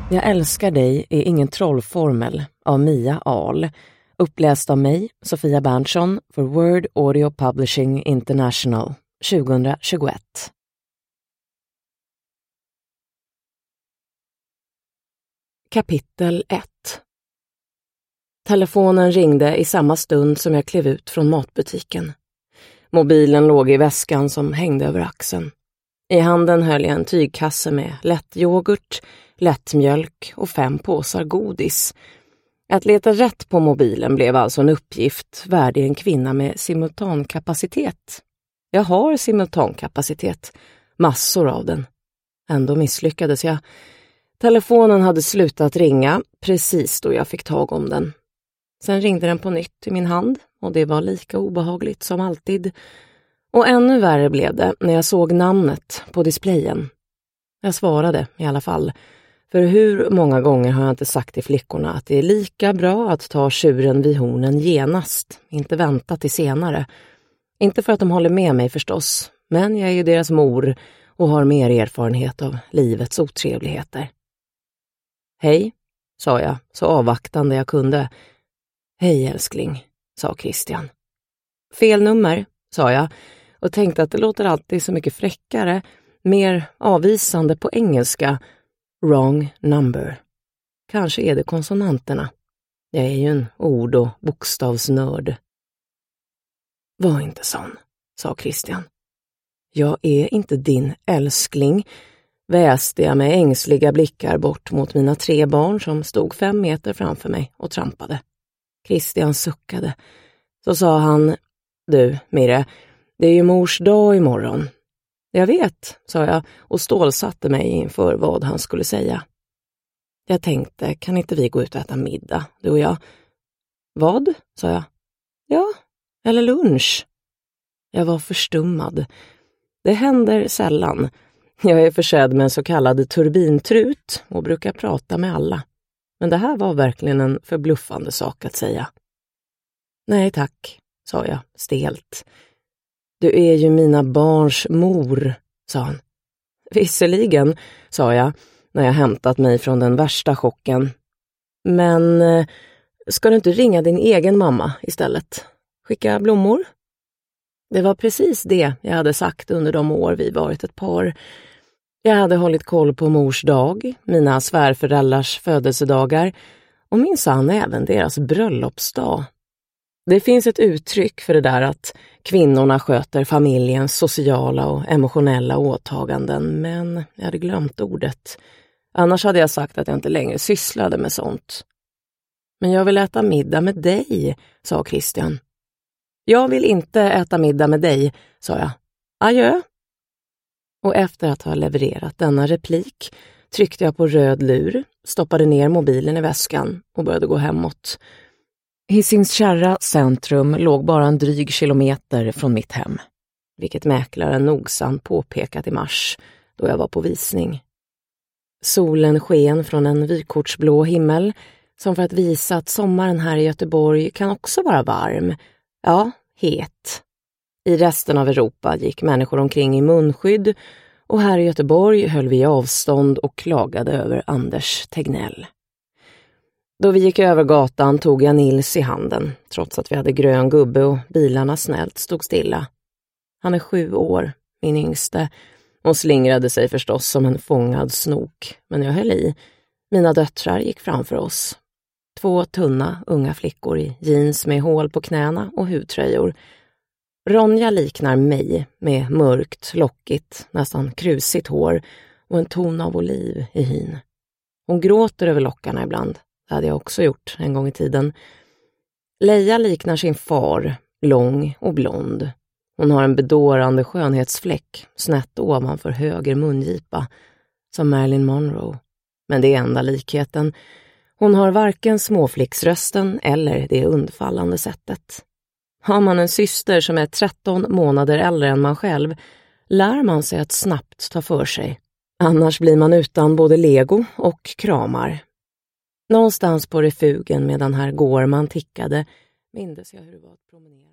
Jag älskar dig är ingen trollformel av Mia Ahl. Uppläst av mig, Sofia Berntsson, för Word Audio Publishing International 2021. Kapitel 1. Telefonen ringde i samma stund som jag klev ut från matbutiken. Mobilen låg i väskan som hängde över axeln. I handen höll jag en tygkasse med lättyoghurt, lättmjölk och 5 påsar godis. Att leta rätt på mobilen blev alltså en uppgift värdig en kvinna med simultankapacitet. Jag har simultankapacitet, massor av den. Ändå misslyckades jag. Telefonen hade slutat ringa precis då jag fick tag om den. Sen ringde den på nytt i min hand och det var lika obehagligt som alltid. Och ännu värre blev det när jag såg namnet på displayen. Jag svarade i alla fall. För hur många gånger har jag inte sagt till flickorna att det är lika bra att ta tjuren vid hornen genast, inte vänta till senare. Inte för att de håller med mig förstås, men jag är ju deras mor och har mer erfarenhet av livets otrevligheter. Hej, sa jag, så avvaktande jag kunde. Hej älskling, sa Christian. Fel nummer, sa jag och tänkte att det låter alltid så mycket fräckare, mer avvisande på engelska. Wrong number. Kanske är det konsonanterna. Jag är ju en ord- och bokstavsnörd. Var inte sån, sa Christian. Jag är inte din älskling, väste jag med ängsliga blickar bort mot mina 3 barn som stod 5 meter framför mig och trampade. Christian suckade. Så sa han, du Mirre, det är ju mors dag imorgon. Jag vet, sa jag och stålsatte mig inför vad han skulle säga. Jag tänkte, kan inte vi gå ut och äta middag, du och jag? Vad, sa jag. Ja, eller lunch. Jag var förstummad. Det händer sällan. Jag är försedd med en så kallad turbintrut och brukar prata med alla. Men det här var verkligen en förbluffande sak att säga. Nej tack, sa jag stelt. Du är ju mina barns mor, sa han. Visserligen, sa jag när jag hämtat mig från den värsta chocken. Men ska du inte ringa din egen mamma istället? Skicka blommor? Det var precis det jag hade sagt under de år vi varit ett par. Jag hade hållit koll på mors dag, mina svärföräldrars födelsedagar och minsann även deras bröllopsdag. Det finns ett uttryck för det där att kvinnorna sköter familjens sociala och emotionella åtaganden, men jag hade glömt ordet. Annars hade jag sagt att jag inte längre sysslade med sånt. Men jag vill äta middag med dig, sa Christian. Jag vill inte äta middag med dig, sa jag. Adjö. Och efter att ha levererat denna replik tryckte jag på röd lur, stoppade ner mobilen i väskan och började gå hemåt. Hisingskärra centrum låg bara en dryg kilometer från mitt hem, vilket mäklaren nogsamt påpekat i mars då jag var på visning. Solen sken från en vykortsblå himmel som för att visa att sommaren här i Göteborg kan också vara varm, ja, het. I resten av Europa gick människor omkring i munskydd och här i Göteborg höll vi avstånd och klagade över Anders Tegnell. Då vi gick över gatan tog jag Nils i handen, trots att vi hade grön gubbe och bilarna snällt stod stilla. Han är 7 år, min yngste, och slingrade sig förstås som en fångad snok, men jag höll i. Mina döttrar gick framför oss. 2 tunna, unga flickor i jeans med hål på knäna och hudtröjor. Ronja liknar mig med mörkt, lockigt, nästan krusigt hår och en ton av oliv i hyn. Hon gråter över lockarna ibland. Det hade jag också gjort en gång i tiden. Leia liknar sin far, lång och blond. Hon har en bedårande skönhetsfläck, snett ovanför höger mungipa, som Marilyn Monroe. Men det är enda likheten. Hon har varken småflicksrösten eller det undfallande sättet. Har man en syster som är 13 månader äldre än man själv, lär man sig att snabbt ta för sig. Annars blir man utan både lego och kramar. Någonstans på refugen medan herr Gårman tickade mindes jag hur det var att promenera.